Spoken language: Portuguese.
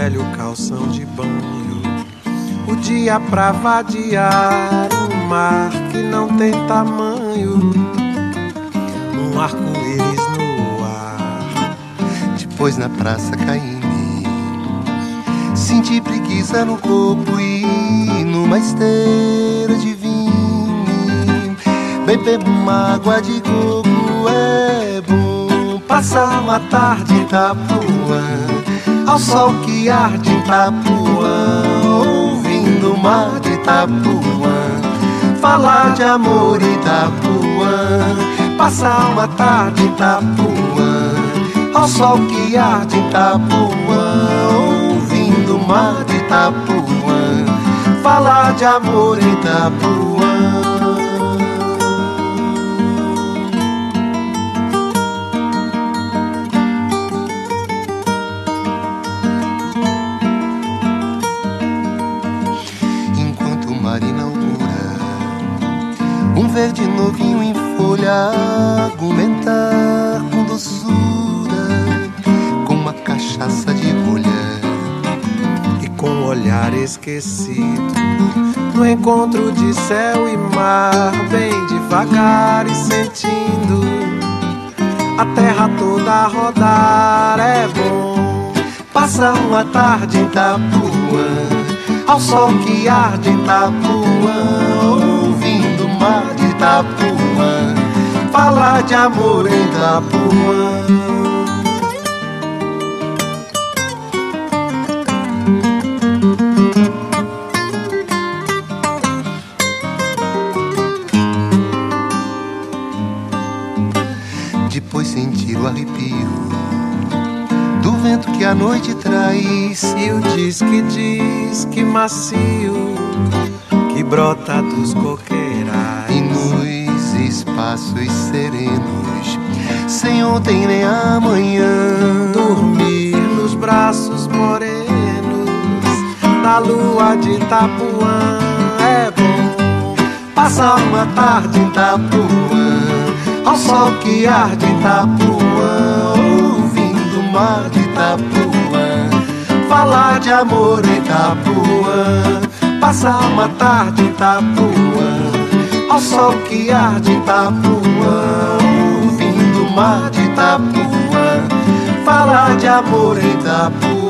velho calção de banho, o dia pra vadiar, um mar que não tem tamanho, um arco-íris no ar. Depois na praça caí em mim, senti preguiça no corpo e numa esteira de vinho, beber uma água de coco é bom. Passar uma tarde em Itapuã, ao sol que arde em Itapuã, ouvindo o mar de Itapuã, falar de amor em Itapuã. Passar uma tarde em Itapuã, ao sol que arde em Itapuã, ouvindo o mar de Itapuã, falar de amor em Itapuã. Um verde novinho em folha, argumentar com doçura, com uma cachaça de rolha e com o olhar esquecido, no encontro de céu e mar, bem devagar e sentindo a terra toda a rodar. É bom passar uma tarde em Itapuã, ao sol que arde em Itapuã, ouvindo o mar de Itapuã, falar de amor em Itapuã. Depois sentir o arrepio do vento que a noite traz, e o diz que macio que brota dos coqueirais, e nos espaços serenos, sem ontem nem amanhã, dormir nos braços morenos da lua de Itapuã. É bom passar uma tarde em Itapuã, ao sol que arde em Itapuã, ouvindo o mar de Itapuã, falar de amor em Itapuã. Passar uma tarde em Itapuã, ao sol que arde em Itapuã, ouvindo o mar de Itapuã, falar de amor em Itapuã.